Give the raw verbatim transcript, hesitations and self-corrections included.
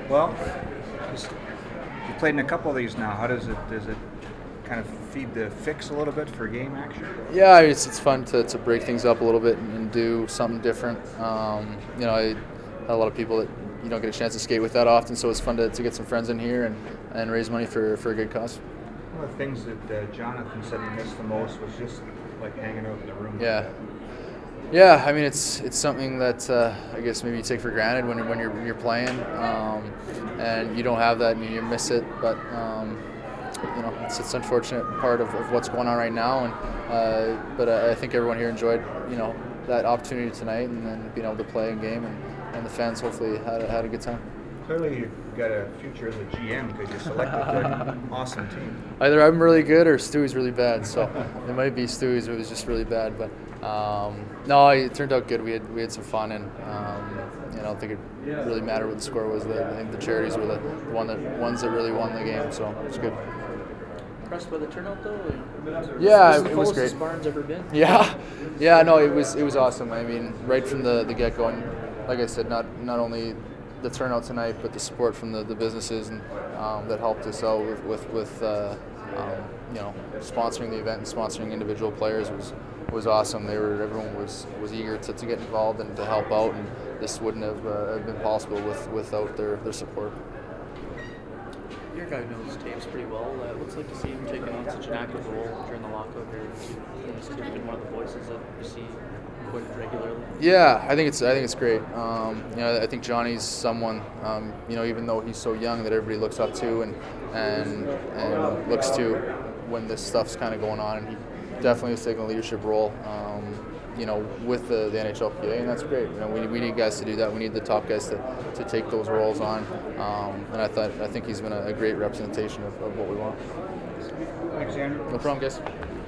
Well, just, you played in a couple of these now. How does it does it kind of feed the fix a little bit for game action? Yeah, it's it's fun to, to break things up a little bit and, and do something different. Um, you know, I had a lot of people that you don't get a chance to skate with that often, so it's fun to, to get some friends in here and, and raise money for, for a good cause. One of the things that uh, Jonathan said he missed the most was just like hanging out in the room. Yeah. Like Yeah, I mean it's it's something that uh, I guess maybe you take for granted when when you're you're playing, um, and you don't have that and you miss it. But um, you know, it's it's an unfortunate part of, of what's going on right now. And uh, but I think everyone here enjoyed you know that opportunity tonight, and then being able to play a game, and, and the fans hopefully had a, had a good time. Clearly, you've got a future as a G M because you selected an awesome team. Either I'm really good or Stewie's really bad. So it might be Stewie's. It was just really bad, but. Um, no, it turned out good. We had we had some fun, and um, you know, I don't think it really mattered what the score was. The, I think the charities were the one that ones that really won the game, so it's good. Impressed by the turnout though? Yeah, it it was the great. Barnes ever been? Yeah, yeah, no, it was it was awesome. I mean, right from the, the get go, and like I said, not not only the turnout tonight, but the support from the, the businesses and um, that helped us out with with, with uh, um, you know sponsoring the event and sponsoring individual players was. was awesome. They were everyone was, was eager to, to get involved and to help out, and this wouldn't have uh, been possible with, without their, their support. You're a guy who knows Taves pretty well. Uh, what's it like to see him taking on such an active role during the lockout here? He's been one of the voices that you see quite regularly. Yeah, I think it's I think it's great. Um, you know, I think Johnny's someone um, you know even though he's so young that everybody looks up to and and and looks to when this stuff's kind of going on, and he definitely is taking a leadership role, um, you know, with the, the N H L P A, and that's great. You know, we, we need guys to do that. We need the top guys to, to take those roles on, um, and I thought I think he's been a, a great representation of, of what we want. Thanks, Andrew. No problem, guys.